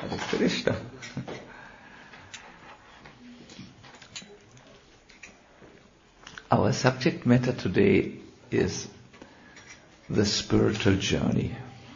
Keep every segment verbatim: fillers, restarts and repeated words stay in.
Krishna. Our subject matter today is the spiritual journey.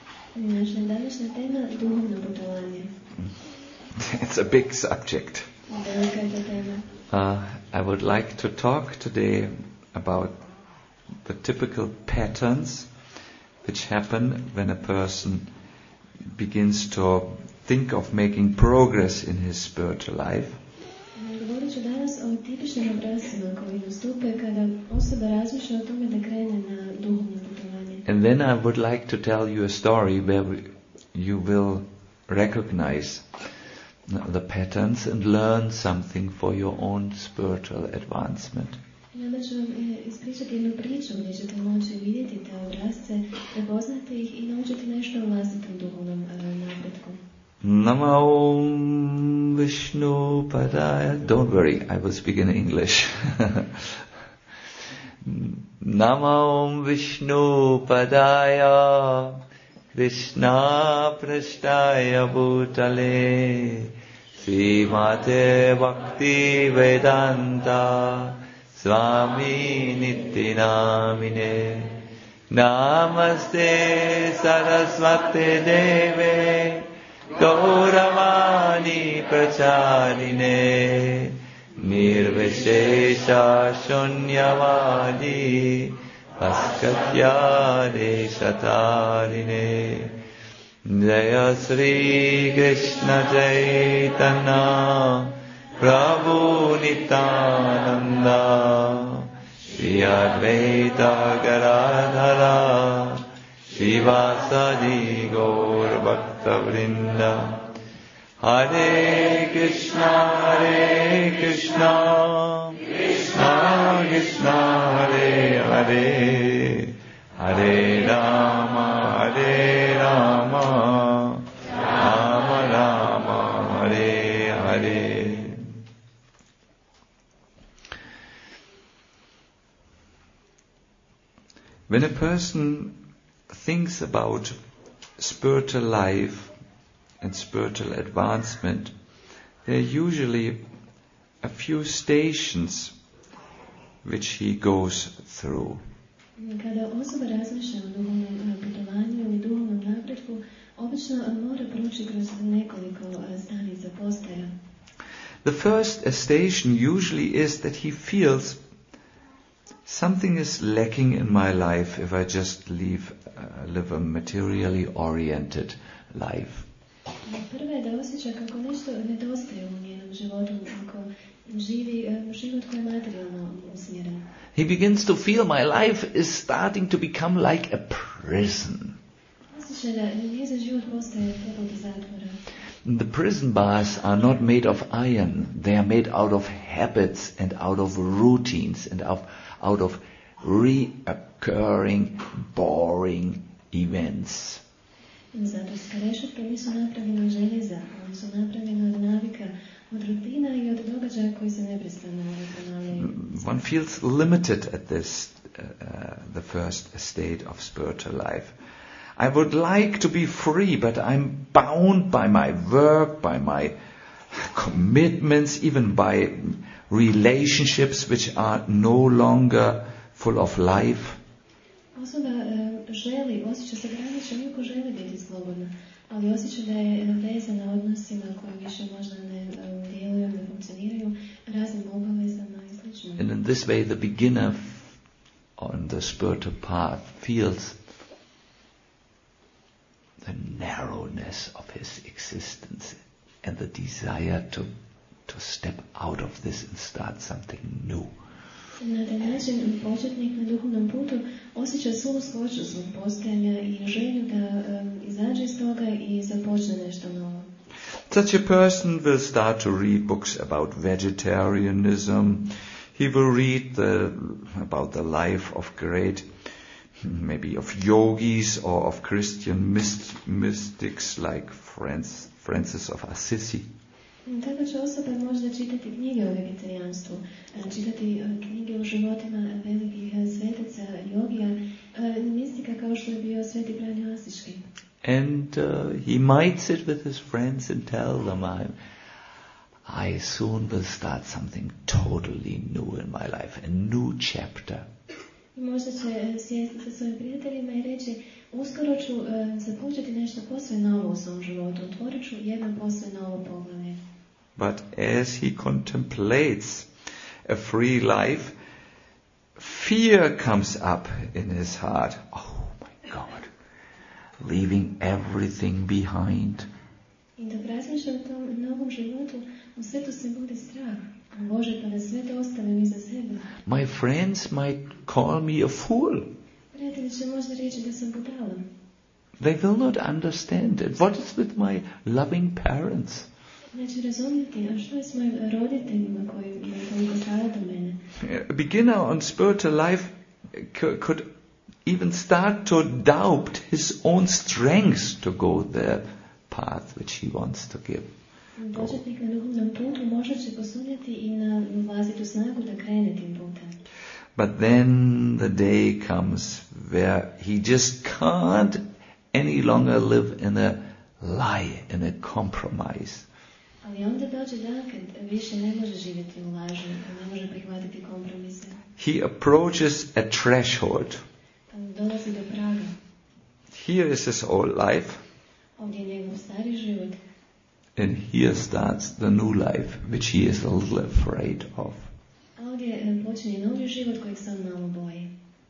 It's a big subject. Uh, I would like to talk today about the typical patterns which happen when a person begins to think of making progress in his spiritual life. And then I would like to tell you a story where we, you will recognize the patterns and learn something for your own spiritual advancement. Namo Vishnu Padaya. Don't worry, I will speak in English. Namo Vishnu Padaya Krishna Prashtaya Bhutale Srimate Bhakti Vedanta Swami Nityanamine Namaste Saraswate Deve Gauravani Pracharine Nirvishesha Shunyavadi Paskatya Deshatarine Jaya Sri Krishna Chaitanya Prabhu Nityananda Shri Advaita Garadhara Shivasadi Gaur Bhakta Vrinda Hare Krishna Hare Krishna Krishna Krishna Hare Hare Hare Rama Hare Rama Rama Rama Hare Hare. When a person thinks about spiritual life and spiritual advancement, there are usually a few stations which he goes through. Kada osoba razmišlja o duhovnom putovanju i duhovnom napretku, obično mora proći kroz nekoliko stanica, postaja. The first station usually is that he feels something is lacking in my life if I just live, uh, live a materially oriented life. Prva je da osjeća kako nešto nedostaje u njenom životu, ako živi život koji je materijalno usmjeren. He begins to feel my life is starting to become like a prison. Osjeća da njezin život postaje poput zatvora. The prison bars are not made of iron. They are made out of habits and out of routines and of, out of reoccurring, boring events. Zatvorske rešetke nisu napravljene od željeza, one su napravljene od navika, od rutina i od događaja koji se neprestano ponavljaju. One feels limited at this, uh, the first state of spiritual life. I would like to be free, but I'm bound by my work, by my commitments, even by relationships which are no longer full of life. Osoba želi, osjeća se graničan, iako želi biti slobodna, ali osjeća da je vezana odnosima koji više možda ne djeluju, ne funkcioniraju, raznim obavezama i sl. And in this way the beginner on the spiritual path feels the narrowness of his existence and the desire to, to step out of this and start something new. Na taj način početnik na duhovnom putu osjeća svu složu svog postojanja i želju da um, izađe iz toga i započne nešto novo. Such a person will start to read books about vegetarianism. He will read the, about the life of great, maybe of yogis or of Christian myst, mystics like Francis, Francis of Assisi. Tako će osoba možda čitati knjige o vegetarijanstvu, čitati knjige o životima velikih svetaca, jogija, mistika kao što je bio sveti Franjo Asiški. And uh, he might sit with his friends and tell them, I, I soon will start something totally new in my life, a new chapter. I možda će sjesti sa svojim prijateljima i reći, uskoro ću uh, započeti nešto posve novo u svom životu, otvorit ću jedno posve novo poglavlje. But as he contemplates a free life, fear comes up in his heart. Oh my God, leaving everything behind. I dok razmišlja o tom novom životu, u svetu se budi strah. Bože, pa da sve to ostavim iza sebe. My friends might call me a fool. Prijatelji će možda reći da sam budala. They will not understand it. What is with my loving parents? Neće razumjeti, a što je s mojim roditeljima koji toliko stara do mene? A beginner on spiritual life could even start to doubt his own strength to go the path which he wants to give. Početnik na duhovnom putu možda će posumnjati i na vlastitu snagu da krene tim putem. But then the day comes where he just can't any longer live in a lie, in a compromise. Ali onda dođe dan kad više ne može živjeti u laži, ne može prihvatiti kompromise. He approaches a threshold. Dolazi do praga. Here is his old life. Ovdje je njegov stari život. And here starts the new life, which he is a little afraid of. A ovdje počinje novi život kojeg se on malo boji.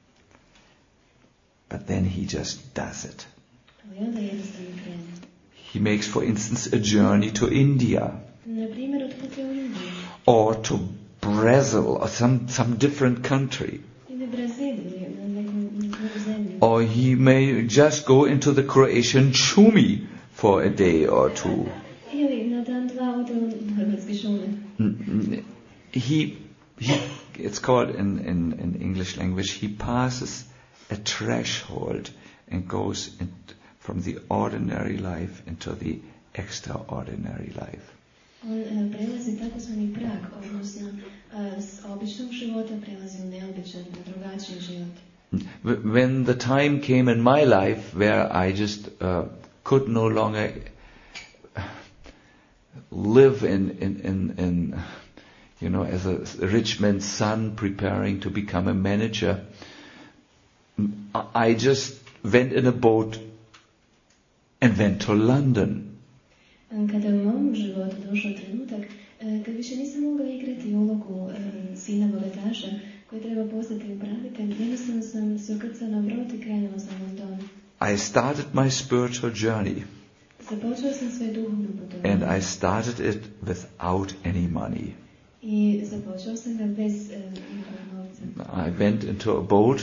But then he just does it. Ali onda jednostavno krene. He makes, for instance, a journey to India. Na primjer, otputuje u Indiju. Or to Brazil, or some, some different country. Ili Brazil, ili na neku drugu zemlju. Or he may just go into the Croatian Šumi for a day or two. Ili na dan dva ode u hrvatske šume. He, he, it's called in, in, in English language, he passes a threshold and goes in, from the ordinary life into the extraordinary life. On prelazi takozvani prag, odnosno s običnog života prelazi u neobičan, drugačiji život. When the time came in my life where I just uh, could no longer live in, in, in, in, you know, as a rich man's son preparing to become a manager, I just went in a boat and went to London. Kada u mom životu došao trenutak, kad više nisam mogla igrati ulogu sina bogataša koji treba postati upravitelj, jednostavno sam se ukrcala na brod i krenula za London. I started my spiritual journey. Započela sam svoje duhovno putovanje. And I started it without any money. I započela sam ga bez nikakvog novca. I went into a boat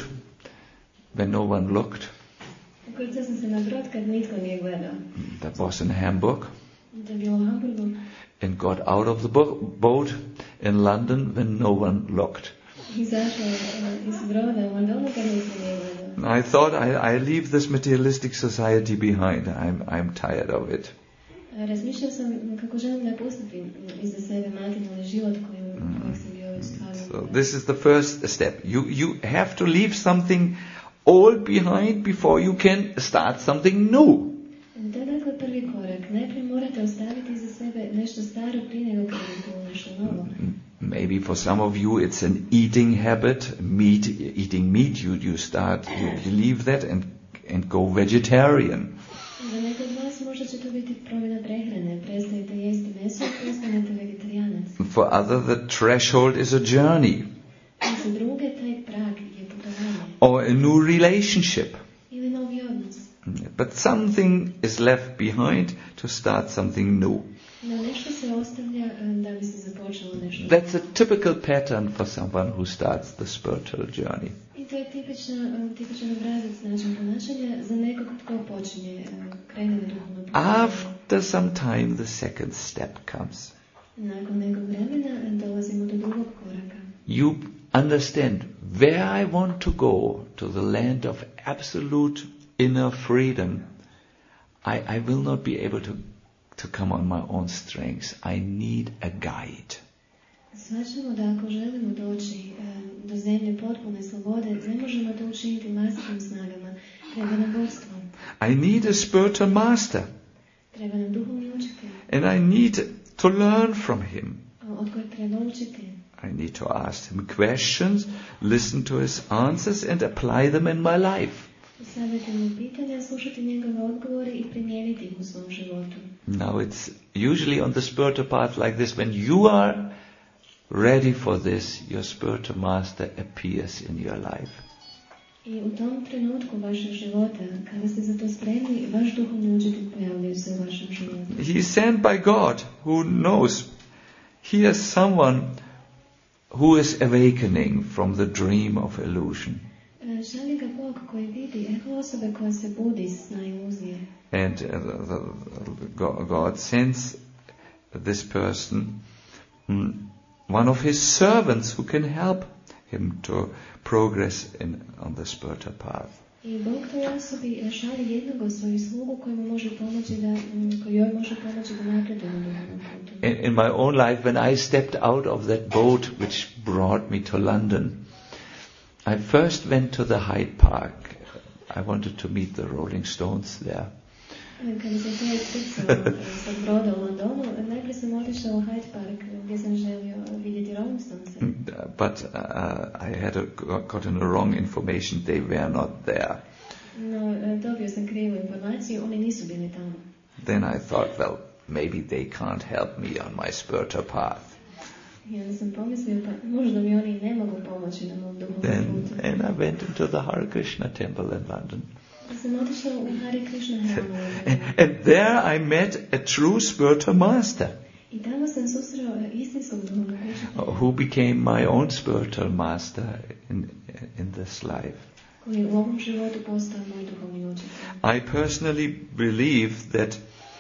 when no one looked. Ukrcala sam se na brod kad nitko nije gledao. That was in Hamburg. To je bilo u Hamburgu. And got out of the bo- boat in London when no one looked. Izašao iz broda u Londonu kad nitko nije gledao. I thought I, I leave this materialistic society behind. I'm, I'm tired of it. Razmišljao sam kako želim napustiti iza sebe materijalni život kojim kojeg sam bio stavio. So this is the first step. You, you have to leave something old behind before you can start something new. To je dakle prvi korak. Najprije morate ostaviti iza sebe nešto staro prije nego krenete u nešto novo. Maybe for some of you it's an eating habit, meat, eating meat. You, you start, you, you leave that and, and go vegetarian. Za neke od vas možda će to biti promjena prehrane. Prestajete jesti meso i postanete vegetarijanac. For other, the threshold is a journey. A za druge, taj prag je putovanje. Or a new relationship. Ili novi odnos. But something is left behind to start something new. No, nešto se ostavlja da bi se započelo nešto. That's a typical pattern for someone who starts the spiritual journey. I to je tipična, tipičan obrazac način ponašanja za nekog tko počinje krenuti duhovno putovanje. After some time, the second step comes. Nakon nekog vremena dolazimo do drugog koraka. You understand where I want to go, to the land of absolute inner freedom. I, I will not be able to, to come on my own strengths. I need a guide. Svačamo da ako želimo doći do zemlje potpune slobode, ne možemo to učiniti vlastitim snagama, treba nam vodstvo. I need a spiritual master. Treba nam duhovni učitelj. And I need to learn from him. Od kojeg treba učiti. I need to ask him questions, listen to his answers and apply them in my life. Postavljati mu pitanja, slušati njegove odgovore i primijeniti ih u svom životu. Now it's usually on the spiritual path like this. When you are ready for this, your spiritual master appears in your life. I u tom trenutku vašeg života, kada ste za to spremni, vaš duhovni učitelj pojavljuje se u vašem životu. He is sent by God, who knows. He is someone who is awakening from the dream of illusion. Šalje ga Bog koji vidi, evo osobe koja se budi iz sna iluzije. And uh, the, the, God sends this person, mm, one of his servants who can help him to progress in, on the spiritual path. I Bog toj osobi šalje jednog od svojih slugu koji mu može pomoći da, koji joj može pomoći da napreduje na duhovnom putu. In, in my own life, when I stepped out of that boat which brought me to London, I first went to the Hyde Park. I wanted to meet the Rolling Stones there. Kada sam se iskrcao sa broda u Londonu, najprije sam otišao u Hyde Park gdje sam želio vidjeti Rolling Stones. But uh, I had a, gotten a wrong information. They were not there. No, dobio sam krivu informaciju, oni nisu bili tamo. Then I thought, well, maybe they can't help me on my spiritual path. I onda sam pomislio, pa možda mi oni ne mogu pomoći na mom duhovnom putu. And I went into the Hare Krishna temple in London. Sam otišao u Hare Krishna hramu. And there I met a true spiritual master. I tamo sam susreo istinskog duhovnog učitelja. Who became my own spiritual master in in this life. Koji u ovom životu postao moj duhovni učitelj. I personally believe that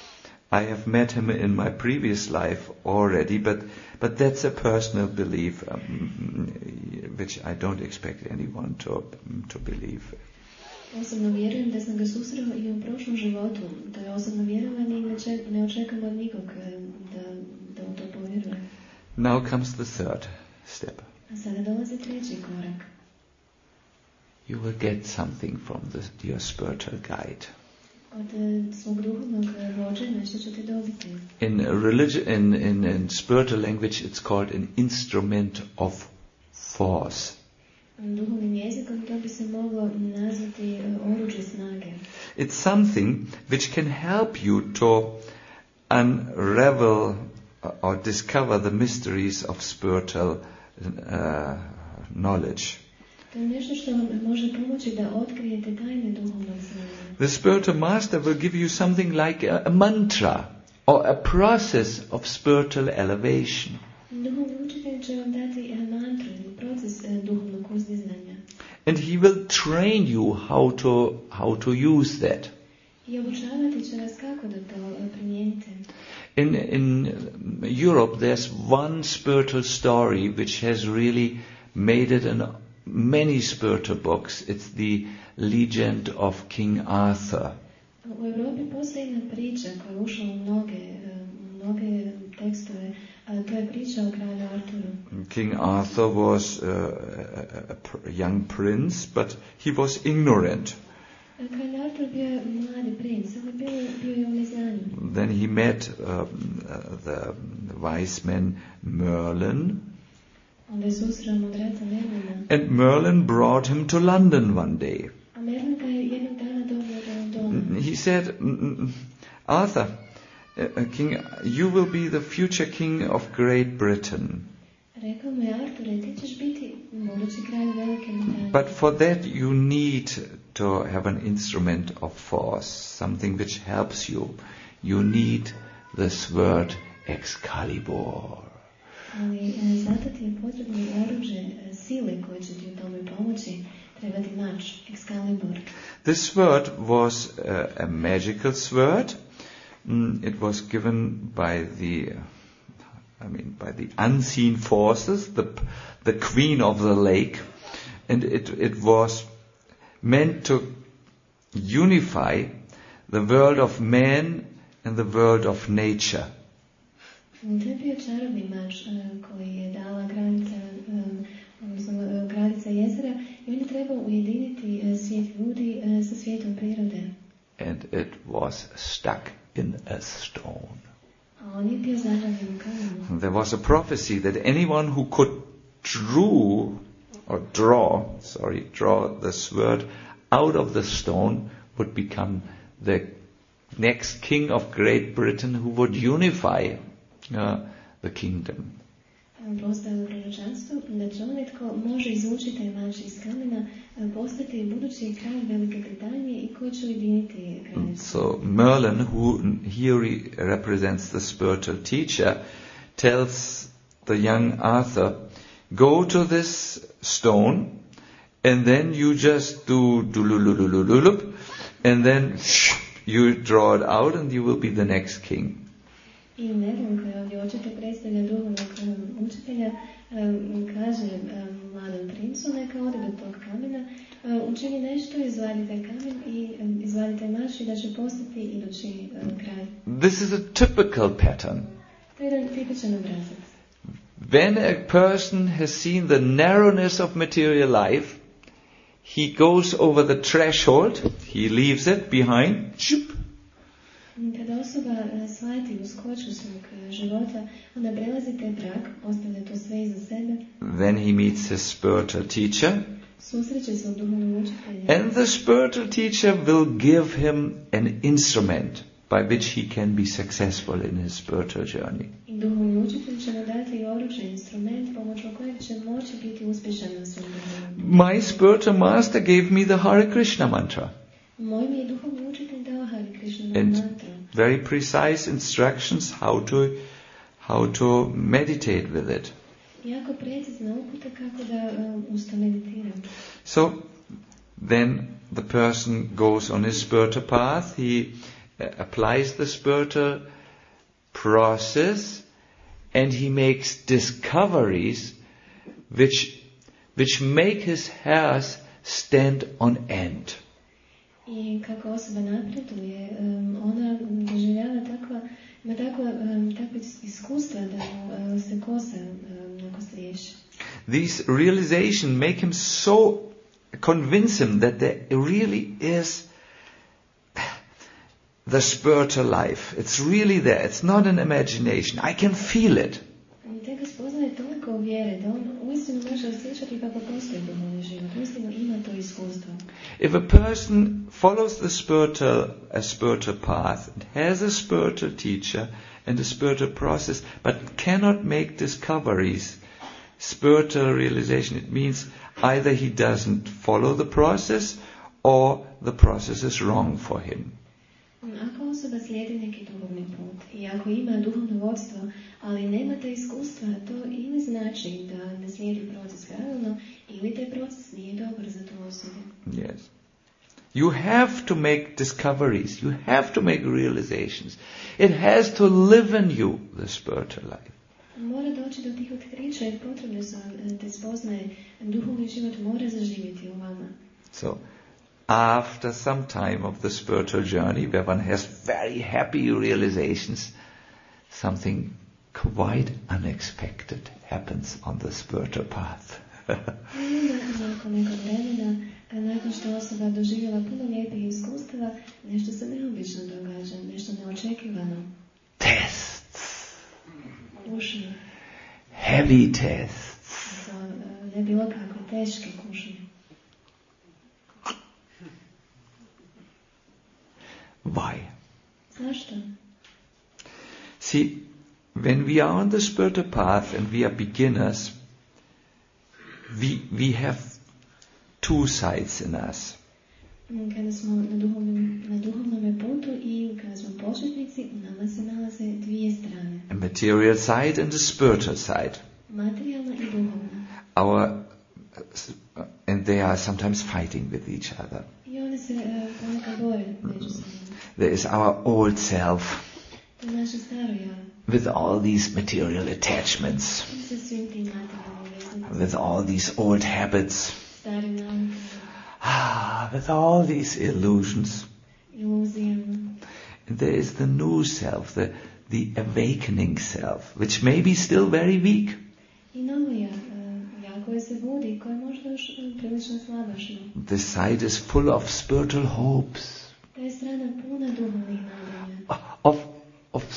I have met him in my previous life already, but but that's a personal belief um, which I don't expect anyone to to believe. Osobno vjerujem da sam ga susreo i u prošlom životu. To je osobno vjerovanje i ne očekam od nikog da, da u to povjeruje. Now comes the third step. A sada dolazi treći korak. You will get something from the, your spiritual guide. Od svog duhovnog vođe nešto ćete dobiti. In religion, in, in, in spiritual language, it's called an instrument of force. Duhovnim jezikom to bi se moglo nazvati oruđe snage. It's something which can help you to unravel or discover the mysteries of spiritual uh, knowledge. To je nešto što vam može pomoći da otkrijete tajne duhovnog znanja. The spiritual master will give you something like a, a mantra or a process of spiritual elevation. Duhovni učitelj će vam dati mantru ili proces duhovnog uzdizanja. And he will train you how to how to use that. I obučavati će vas kako da to primijenite. In in Europe there's one spiritual story which has really made it in many spiritual books. It's the legend of King Arthur. U Europi postoji jedna priča koja je ušla u mnoge, mnoge tekstove, a to je priča o kralju Arturu. King Arthur was uh, a, a young prince, but he was ignorant. Kralj Artur bio je mladi princ, ali bio, bio je u neznanju. Then he met um, the, the wise man Merlin. Onda je susreo mudraca Merlina. And Merlin brought him to London one day. A Merlin ga je jednog dana doveo do Londona. He said, Arthur, uh, King, you will be the future king of Great Britain. Rekao mu je, Arture, ti ćeš biti budući kralj Velike Britanije. But for that you need to have an instrument of force, something which helps you. You need the sword Excalibur. Ali zato ti je potrebno oruđe sile koje će ti u tome pomoći. Treba ti mač, Excalibur. This sword was uh, a magical sword. Mm, it was given by the, I mean, by the unseen forces, the the queen of the lake, and it it was meant to unify the world of man and the world of nature. To je bio čarobni mač koji je dala granica, odnosno granica jezera i on je trebao ujediniti svijet ljudi sa svijetom prirode. and it was stuck in a stone. A on je bio zaglavljen u kamenu. There was a prophecy that anyone who could drew or draw, sorry, draw the sword out of the stone would become the next king of Great Britain who would unify uh, the kingdom. Postalo proročanstvo da će onaj tko može izvući taj mač iz kamena postati budući kralj Velike Britanije i koji će ujediniti kraljevstvo. So Merlin, who here represents the spiritual teacher, tells the young Arthur, go to this stone and then you just do dulululululup and then you draw it out and you will be the next king. I Merlin, koji ovdje očito predstavlja duhovnog učitelja, um, kaže um, mladom princu, neka ode do tog kamena, um, učini nešto, izvadi taj kamen i um, izvadi taj mač i da će postati idući um, kralj. This is a typical pattern. To je jedan tipičan obrazac. When a person has seen the narrowness of material life, he goes over the threshold, he leaves it behind, shoop. Kada osoba shvati uskoču svog života, onda prelazi taj prag, ostavlja to sve iza sebe. Then he meets his spiritual teacher. Susreće svog duhovnog učitelja. And the spiritual teacher will give him an instrument by which he can be successful in his spiritual journey. I duhovni učitelj će mu dati oručje, instrument pomoću kojeg će moći biti uspješan na svom duhovnom. My spiritual master gave me the Hare Krishna mantra. Moj mi je duhovni učitelj dao Hare Krishna And mantru. very precise instructions how to how to meditate with it. Jako precizna uputa kako da um, usto meditiram. So then the person goes on his spiritual path. He uh, applies the spiritual process and he makes discoveries which which make his hairs stand on end. I kako osoba napreduje, um, ona doživljava takva, ima takva, um, takva iskustva da um, se kosa um, nakon sliješi. These realizations make him so, convince him that there really is the spiritual life. It's really there. It's not an imagination. I can feel it. I te ga spoznaje toliko u vjere da on uistinu može osjećati kako postoji duhovni život. Uistinu ima to iskustvo. If a person follows the spiritual, a spiritual path, and has a spiritual teacher and a spiritual process, but cannot make discoveries, spiritual realization, it means either he doesn't follow the process or the process is wrong for him. Ako osoba slijedi neki duhovni put i ako ima duhovno vodstvo, ali nema te iskustva, to ili znači da ne slijedi proces pravilno, ili taj proces nije dobar za tu osobu. Yes. You have to make discoveries. You have to make realizations. It has to live in you, the spiritual life. Mora doći do tih otkrića jer potrebne su te spoznaje. Duhovni život mora zaživjeti u vama. So, after some time of the spiritual journey, where one has very happy realizations, something quite unexpected happens on the spiritual path. Nakon nekog vremena, nakon što osoba doživjela puno lijepih iskustava, nešto se neobično događa, nešto neočekivano. Tests. Kušnje. Heavy tests. To ne bilo kakve teške kušnje. Why? Zašto? See, when we are on the spiritual path and we are beginners, we we have two sides in us. Kada smo na duhovnom, na duhovnom putu i kada smo početnici, u nama se nalaze dvije strane. A material side and a spiritual side. Materijalna i duhovna. Our uh, and they are sometimes fighting with each other. I one se uh, ponekad bore međusobno. There is our old self To je naše staro ja. with all these material attachments, Sa svim tim materijalnim veznicama. with all these old habits, Starim navikama. ah, with all these illusions. Iluzijama. And there is the new self, the the awakening self, which may be still very weak. I novo ja, uh, ja koje se budi, koje možda još uh, prilično slabašno. This side is full of spiritual hopes. Ta je strana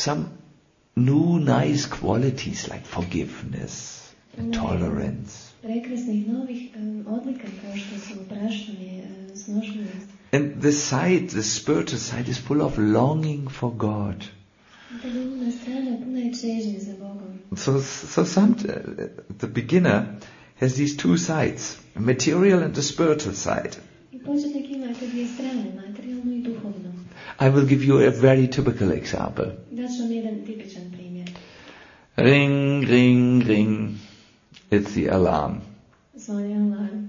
some new nice qualities like forgiveness and tolerance. Prekrasnih novih um, odlika kao što su opraštanje, uh, snošljivost. And the side, the spiritual side is full of longing for God. Ta duhovna strana puna je čežnje za Bogom. So, so some, uh, the beginner has these two sides, material and the spiritual side. I početnik ima te dvije strane, materijalno i duhovno. I will give you a very typical example. Daću vam jedan tipičan primjer. Ring, ring, ring. It's the alarm. Zvoni alarm.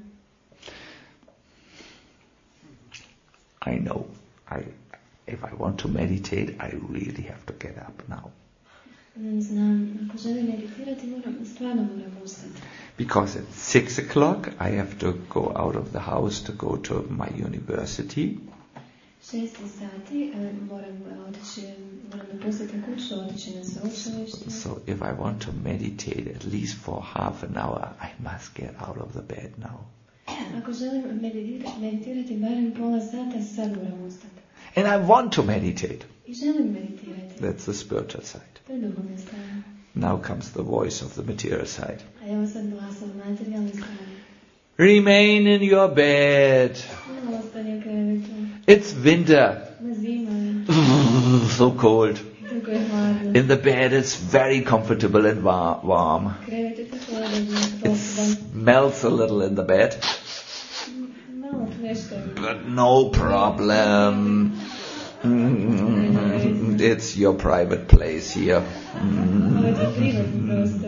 I know. I, if I want to meditate, I really have to get up now. Znam, ako želim meditirati, moram, stvarno moram ustati. Because at six o'clock I have to go out of the house to go to my university. Šesti sati, uh, moram otići, moram napustiti kuću, otići na sveučilište. So if I want to meditate at least for half an hour, I must get out of the bed now. Ako želim meditirati, meditirati barem pola sata, sad moram ustati. And I want to meditate. I želim meditirati. That's the spiritual side. To je duhovna strana. Now comes the voice of the material side. A evo sad glasa u materijalnoj strani. Remain in your bed. Malo ostanje u krevetu. It's winter. Na zima je. So cold. Tako je hladno. In the bed it's very comfortable and wa- warm. Krevet je tako odavno. It smells a little in the bed. Malo nešto. But no problem. Mm, it's your private place here. Mm. Ovo je to privatni prostor.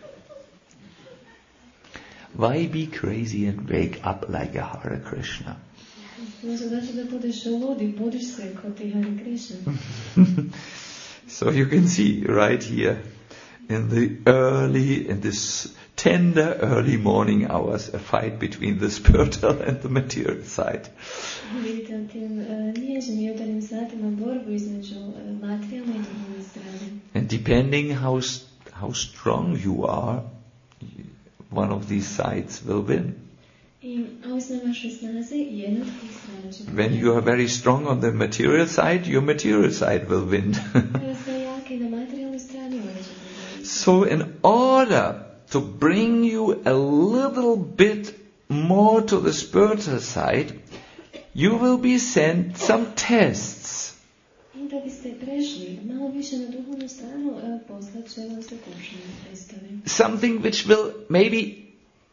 Why be crazy and wake up like a Hare Krishna? Znači, znači da budeš ludi, budiš se kao ti Hare Krishna. So you can see right here in the early, in this tender early morning hours, a fight between the spiritual and the material side. Vidite u tim uh, nježnim jutarnjim satima borbu između uh, materijalne i duhovne strane. And depending how how strong you are, one of these sides will win. I ovisno o vašoj snazi, jedna od tih strana će When you are very strong on the material side, your material side will win. Kada ste jaki na materijalnoj strani, ona će pobjediti. So in order to bring you a little bit more to the spiritual side, you will be sent some tests. I da biste prešli malo više na duhovnu stranu, uh, poslat će vam se kućne testove. Something which will maybe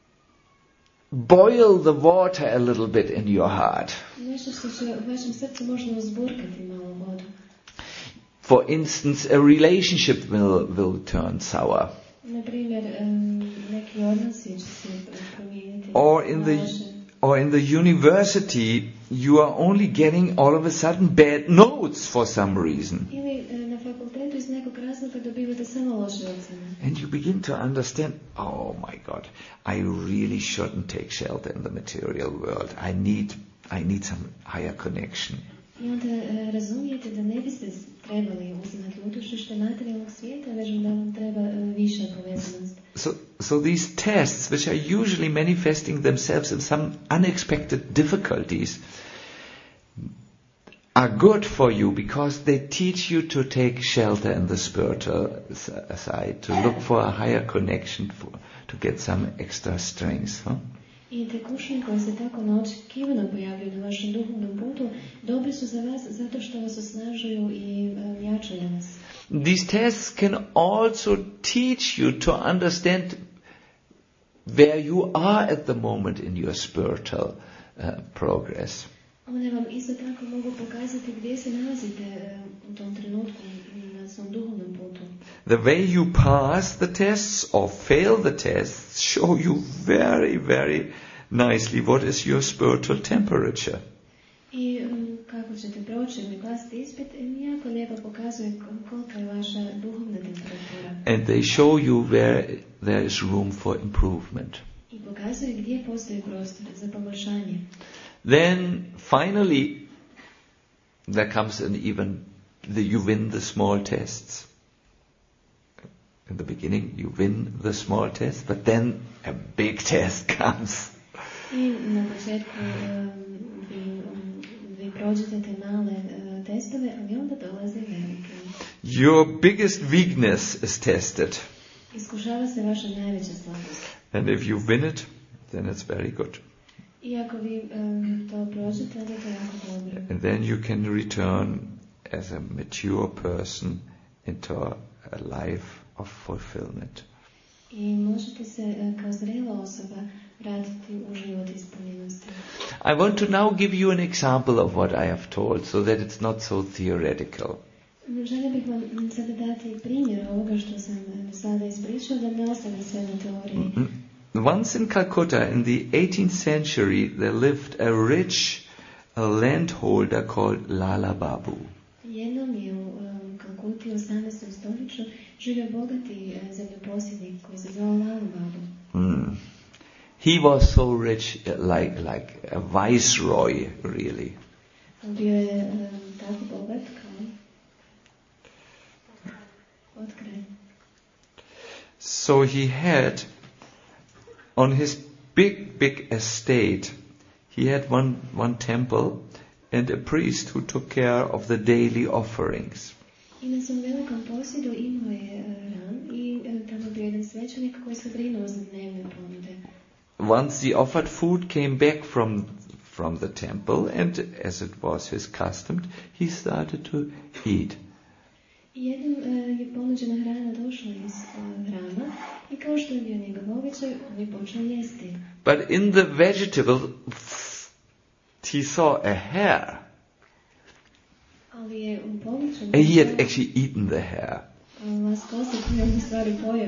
boil the water a little bit in your heart. Nešto što će u vašem srcu možda uzburkati malo vodu. For instance, a relationship will, will turn sour. Na primjer, um, neki odnosi će se promijeniti. Or in the or in the university, you are only getting all of a sudden bad notes for some reason. Ili uh, na fakultetu iz nekog razloga dobivate samo loše ocjene. And you begin to understand, oh my God, I really shouldn't take shelter in the material world. I need I need some higher connection. I onda uh, razumijete da ne biste trebali uzimati utočište materijalnog svijeta, već da vam treba uh, viša povezanost. So, so these tests, which are usually manifesting themselves in some unexpected difficulties, are good for you because they teach you to take shelter in the spiritual side, to look for a higher connection, for, to get some extra strength. Huh? I te kušnje koje se tako neočekivano pojavljaju na vašem duhovnom putu, dobre su za vas zato što vas osnažuju i um, jačaju vas. These tests can also teach you to understand where you are at the moment in your spiritual uh, progress. One vam isto tako mogu pokazati gdje se nalazite uh, u tom trenutku na svom duhovnom putu. The way you pass the tests or fail the tests show you very, very nicely what is your spiritual temperature. I um, kako ćete proći ili glasiti ispit, jako lijepo pokazuje kolika je vaša duhovna temperatura. And they show you where there is room for improvement. I pokazuje gdje postoji prostor za poboljšanje. Then finally there comes an even, the, you win the small tests. In the beginning you win the small test, but then a big test comes. I na početku um, vi, um, vi prođete te male uh, testove, ali onda dolazi veliki. Your biggest weakness is tested. Iskušava se vaša najveća slabost. And if you win it, then it's very good. I ako vi um, to prođete, onda je to jako dobro. And then you can return as a mature person into a life of fulfillment. I možete se uh, kao zrela osoba vratiti u život ispunjenosti. I want to now give you an example of what I have told so that it's not so theoretical. Želio bih vam sada dati primjer ovoga što sam sada ispričao, da ne ostane sve na teoriji. Mm-hmm. Once in Calcutta in the eighteenth century there lived a rich a landholder called Lala Babu. Jednom je u um, Kalkuti u osamnaestom stoljeću živio bogati uh, zemljoposjednik koji se zvao Lala Babu. Mm. He was so rich, like like a viceroy, really. Bio je um, tako bogat kao otkraj. So he had on his big, big estate, he had one one temple and a priest who took care of the daily offerings. I na svom velikom posjedu imao je hram i tamo bio jedan svećenik koji se brinuo za dnevne ponude. Once the offered food came back from from the temple, and as it was his custom, he started to eat. I jednom uh, je ponuđena hrana došla iz uh, hrama i kao što je bio njegov običaj, on je počeo jesti. But in the vegetable, he saw a hair. Ali je u povrću... And he had actually eaten the hair. Laskosa koji je u stvari pojeo.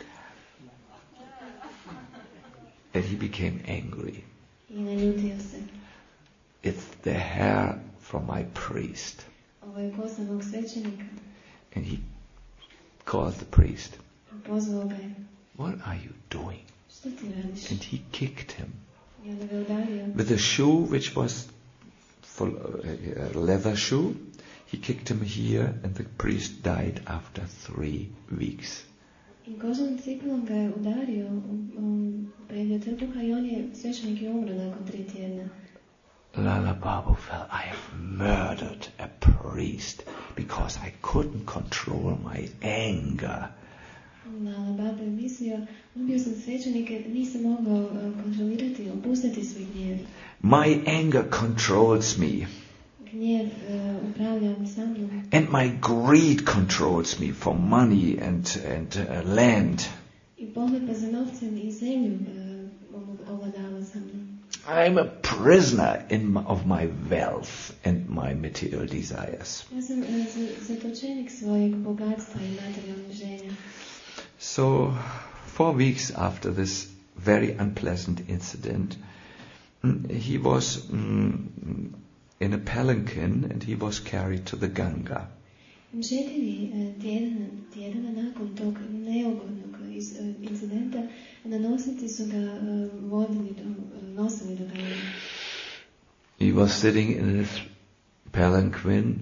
And he became angry. I naljutio se. It's the hair from my priest. Ovo je kosa mog svećenika. And he called the priest. Pozvao ga je. What are you doing? Što ti radiš? And he kicked him. I onda ga udario. With a shoe which was full, uh, a leather shoe, he kicked him here and the priest died after three weeks. I kožanom cipelom ga je udario, um, predio trbuha i on je, svećenik je umro nakon tri tjedna. Lala Babu felt, I have murdered a priest because I couldn't control my anger. Lala Babu je mislio, ubio sam svećenike, nisam mogao uh, kontrolirati, opustiti svoj gnjev. My anger controls me. Gnjev uh, upravlja sa mnom. And my greed controls me for money and, and uh, land. I pohlepa za novcem i zemlju uh, ovladava sa mnom. I'm a prisoner in my, of my wealth and my material desires. Ja sam uh, zatočenik svojeg bogatstva i materijalnih želja. So, four weeks after this very unpleasant incident, he was mm, in a palanquin and he was carried to the Ganga. Četiri tjedana, tjedana nakon tog neugodnog incidenta nanosnici su ga uh, vodili do, uh, nosili do Ganga. He was sitting in his palanquin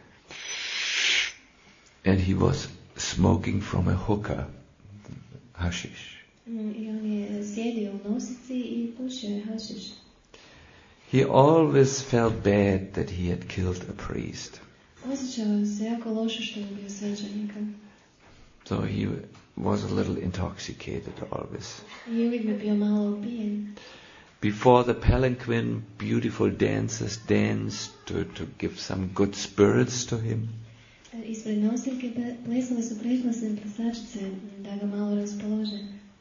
and he was smoking from a hookah, hashish. Mm, I on je sjedio u nosici i pušio je hašiš. He always felt bad that he had killed a priest. Osjećao se jako loše što je bio svećenika. So he was a little intoxicated always. I uvijek bi bio malo opijen. Before the palanquin, beautiful dancers danced to, to give some good spirits to him. Ispred nosiljke plesale su prekrasne plesačice da ga malo raspolože.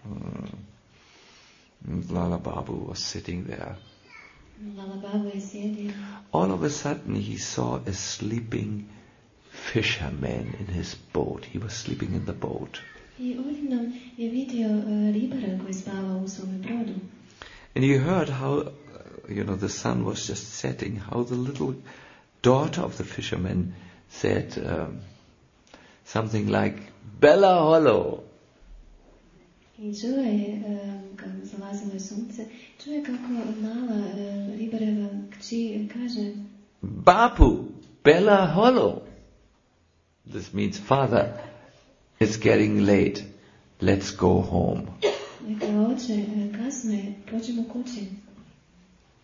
Mm. Lala Babu was sitting there. Lala Babu je sjedio. All of a sudden he saw a sleeping fisherman in his boat. He was sleeping in the boat. I odjednom je vidio uh, ribara koji spava u svome brodu. And he heard how, uh, you know, the sun was just setting, how the little daughter of the fisherman said um, something like, Bella Hollow. I čuo je, uh, kad zalazilo je sunce, čuo je kako mala uh, ribareva kći kaže Babu, Bella Hollow. This means, Father, it's getting late. Let's go home. Rekao, oče, kasno je, pođimo kući.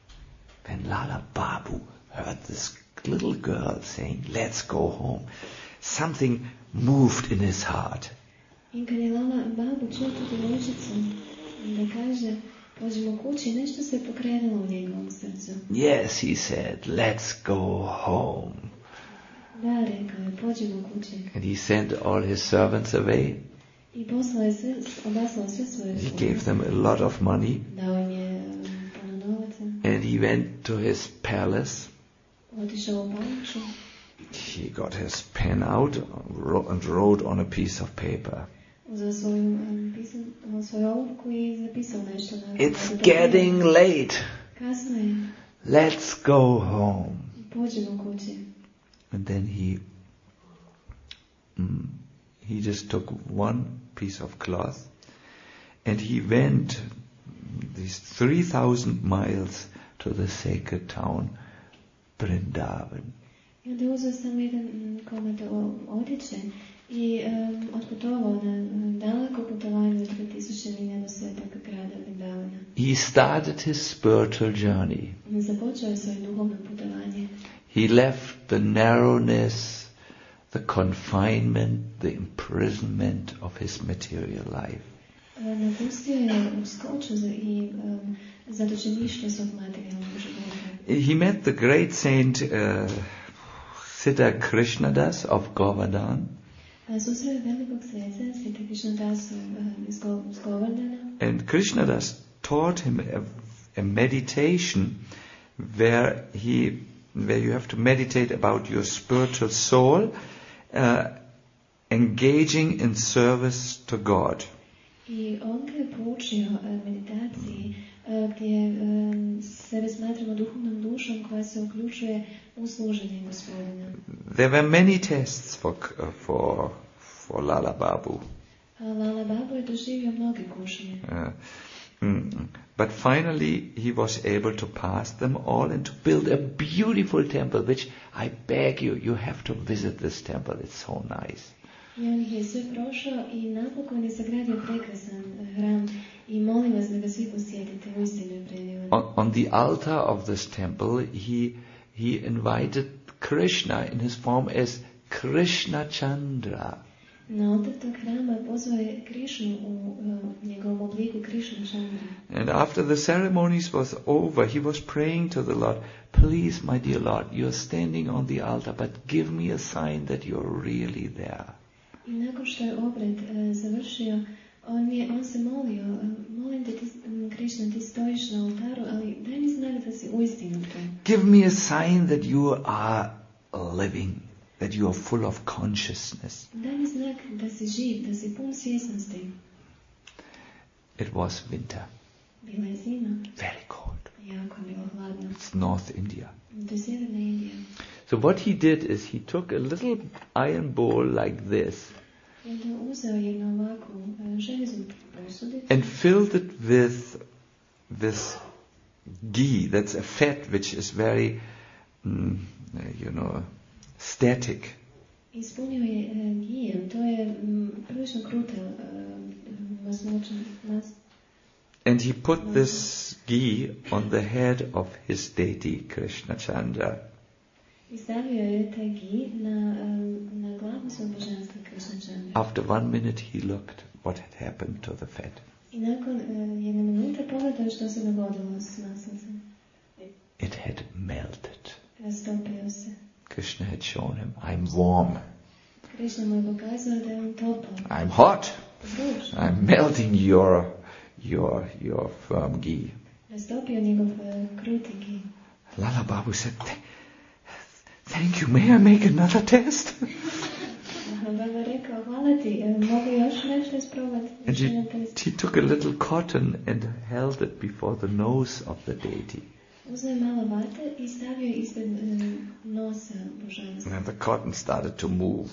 When Lala Babu heard this little girl saying, let's go home, something moved in his heart. I kad je Lala Babu čuo tu djevojčicu da kaže pođimo kući, nešto se pokrenulo u njegovom srcu. Yes, he said, let's go home. Da, rekao je, pođimo kući. And he sent all his servants away. I poslao je sve, odaslao sve svoje He sluge. gave them a lot of money. Dao im je um, puno novaca. And he went to his palace. Otišao u palaču. He got his pen out and wrote on a piece of paper. Uzeo svoju, um, pisan, svoju olovku i zapisao nešto na... It's getting late. Kasno je. Let's go home. Pođemo kući. And then he mm, he just took one piece of cloth and he went these three thousand miles to the sacred town Vrindavan. I onda je uzeo samo jedan komad odjeće i um, otputovao na daleko putovanje od tri tisuće milja do svetog grada Vrindavana. He started his spiritual journey. On započeo je svoje duhovno putovanje. He left the narrowness, the confinement, the imprisonment of his material life. Napustio je uskoču i um, zatočeništvo svog materijalnog života. He met the great saint uh, Siddha Krishnadas of Govardhan. Susreo je velikog sveca, Siddha Krishnadasu iz Govardhana. And Krishnadas taught him a, a meditation where he, where you have to meditate about your spiritual soul, uh, engaging in service to God. I on ga je poučio meditaciji gdje sebe smatramo duhovnom dušom koja se uključuje u služenje Gospodina. There were many tests for for for Lala Babu. Lala Babu je doživio mnoge kušnje. Uh, mm, but finally he was able to pass them all and to build a beautiful temple, which I beg you, you have to visit this temple. It's so nice. I on je sve prošao i napokon je sagradio prekrasan hram i molim vas da ga svi posjetite, uistinu je predivan. On, on the altar of this temple, he he invited Krishna in his form as Krishna Chandra. Na oltar tog hrama pozvao je Krišnu u uh, njegovom obliku Krishna Chandra. And after the ceremonies was over, he was praying to the Lord, please, my dear Lord, you're standing on the altar, but give me a sign that you're really there. I nakon što je obred uh, završio, on, je, on se molio, uh, molim da ti, um, Krišna, ti stojiš na oltaru, ali daj mi znak da si uistinu tu. Give me a sign that you are living, that you are full of consciousness. Daj mi znak da si živ, da si pun svjesnosti. It was winter. Bila je zima. Very cold. Jako je bilo hladno. It's North India. To je sjeverna Indija. So what he did is he took a little iron bowl like this and filled it with with ghee. That's a fat which is very, mm, you know, static. Ispunio je gijem, to je prilično kruta masnoća. And he put this ghee on the head of his deity Krishna Chandra. I stavio je taj gi na, na glavu svog božanstva Krishna Chandra. After one minute he looked what had happened to the fat. I nakon uh, jedne minute pogledao što se dogodilo s maslicom. It had melted. Rastopio se. Krishna had shown him, I'm warm. Krishna mu je pokazao da je on topao. I'm hot. Vruć. I'm melting your your your firm ghee. Rastopio njegov uh, kruti gi. Lala Babu said, thank you, may I make another test? Baba rekao, hvala ti, mogu još nešto isprobati? And he, he took a little cotton and held it before the nose of the deity. Uzeo je malo vate i stavio ispred um, nosa božanstva. And the cotton started to move.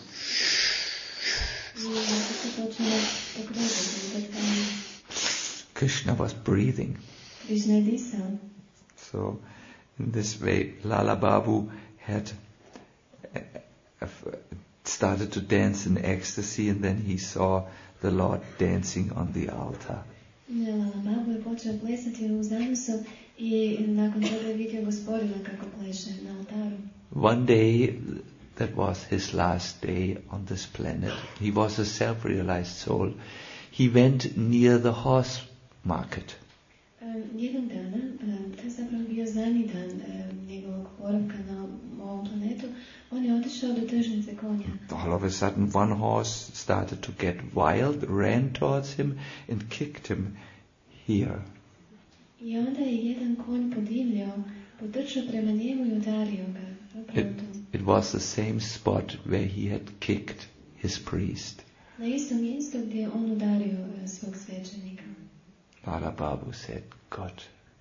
Krishna was breathing. Krishna je disao. So, in this way, Lala Babu had uh, uh, started to dance in ecstasy, and then he saw the Lord dancing on the altar. Lala Babu je počeo plesati u zanosu i nakon toga je vidio Gospodina kako pleše na oltaru. One day, that was his last day on this planet. He was a self-realized soul. He went near the horse market. Um, jednog dana, um, to je zapravo bio zadnji dan um, njegovog boravka na ovom planetu, on je otišao do tržnice konja. All of a sudden one horse started to get wild, ran towards him and kicked him here. I onda je jedan konj podivljao, potrčao prema njemu i udario ga. It, it was the same spot where he had kicked his priest. Na istom mjestu gdje je on udario uh, svog svećenika. Lala Babu said, God.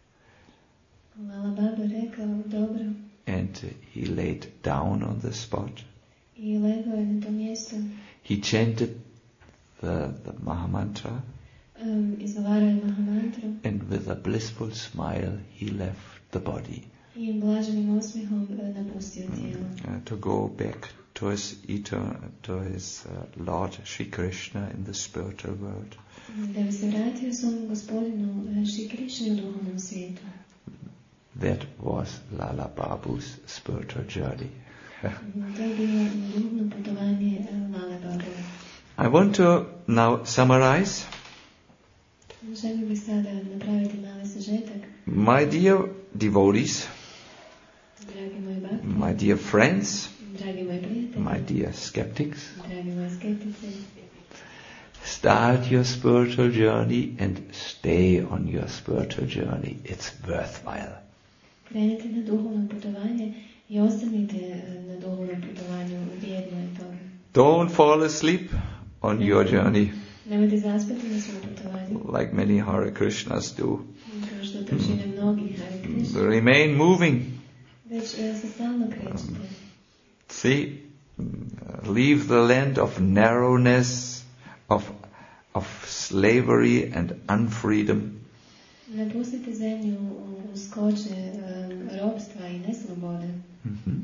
Lala Baba rekao, dobro. And uh, he laid down on the spot. I legao je na to mjesto. He chanted the, the Mahamantra. Um, izgovarao je Mahamantru. And with a blissful smile he left the body. I blaženim osmihom uh, napustio tijelo. Uh, to go back to his eternal, to his uh, Lord Shri Krishna in the spiritual world. Da bi se vratio svom gospodinu Shri Krishni u duhovnom svijetu. That was Lala Babu's spiritual journey. To je bilo duhovno putovanje Lale Babu. I want to now summarize. Želio bih sada napraviti mali sažetak. My dear devotees, dragi moji bhakti, my dear friends, dragi moji prijatelji, my dear skeptics, dragi moji skeptici, start your spiritual journey and stay on your spiritual journey. It's worthwhile. Krenite na duhovno putovanje i ostanite na duhovnom putovanju, vrijedno je toga. Don't fall asleep on your journey. Nemojte zaspati na svom putovanju. Like many Hare Krishnas do. Kao što to čine mnogi Hare Krishna. Remain moving. Već se stalno krećete. See, leave the land of narrowness, of of slavery and unfreedom. Napustite zemlju uskoče um, robstva i neslobode. Mm-hmm.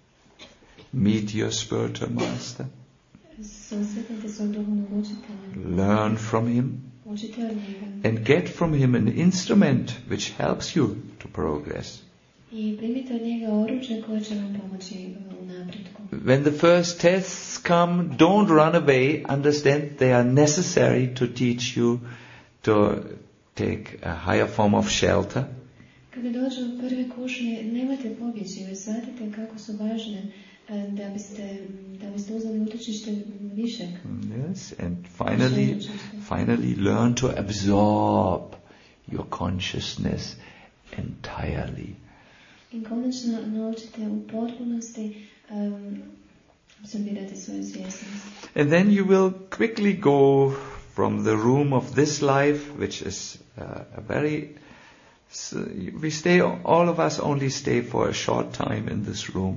Meet your spiritual master. Susretnite svog duhovnog učitelja. Learn from him. Učite od njega. And get from him an instrument which helps you to progress. I primite od njega oruđe koje će vam pomoći u napretku. When the first tests come, don't run away. Understand they are necessary to teach you to take a higher form of shelter. Kada dođu prve kušnje, nemojte pobjeći, već shvatite kako su važne da biste, da biste uzeli utočište višeg. Yes, and finally, finally learn to absorb your consciousness entirely. I konačno naučite u potpunosti um, absorbirati svoju svjesnost. And then you will quickly go from the room of this life, which is uh, a very, so we stay, all of us only stay for a short time in this room.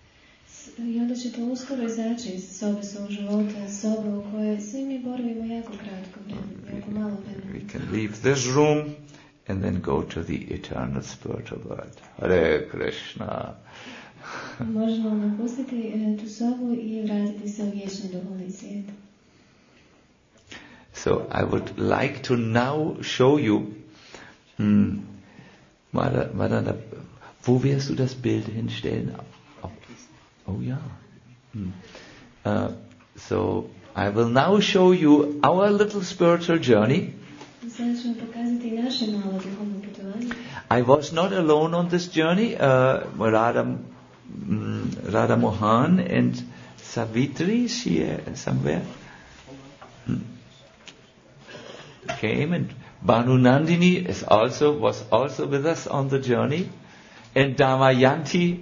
I onda ćete uskoro izaći iz sobe svog života, sobe u kojoj svi mi boravimo jako kratko vremena, jako malo vremena. We can leave this room and then go to the eternal spiritual world. Hare Krishna. Možemo napustiti tu sobu i vratiti se u vječni duhovni svijet. So I would like to now show you, hmm, Madana, wo wirst du das Bild hinstellen? Oh yeah. Hmm. Uh, so I will now show you our little spiritual journey. I was not alone on this journey. Uh, Radha, um, Radha Mohan and Savitri, she uh, somewhere hmm. came, and Banu Nandini is also was also with us on the journey, and Damayanti.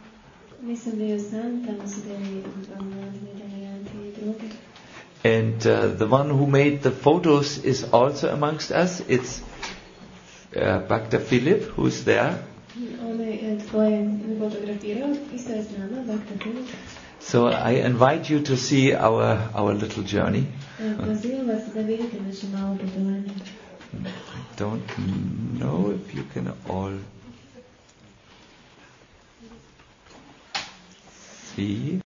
And uh, the one who made the photos is also amongst us. It's uh, Bhakta Philip who's there. So I invite you to see our our little journey. I don't know if you can all see.